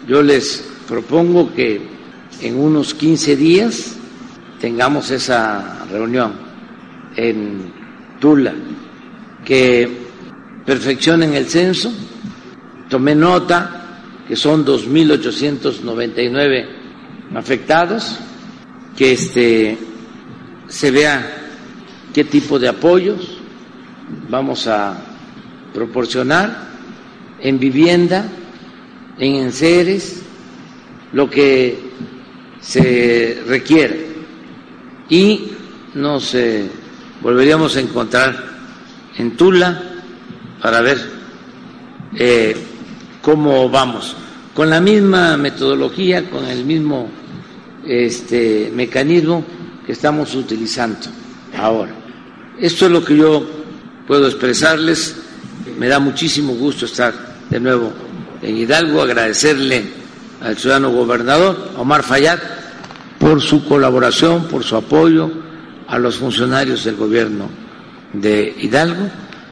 Yo les propongo que en unos 15 días tengamos esa reunión en Tula, que perfeccionen el censo. Tomé nota que son 2.899 afectados, que se vea qué tipo de apoyos vamos a proporcionar en vivienda, en enseres, lo que se requiere, y nos volveríamos a encontrar en Tula para ver cómo vamos, con la misma metodología, con el mismo mecanismo que estamos utilizando ahora. Esto es lo que yo puedo expresarles. Me da muchísimo gusto estar de nuevo en Hidalgo, agradecerle al ciudadano gobernador Omar Fayad por su colaboración, por su apoyo, a los funcionarios del gobierno de Hidalgo.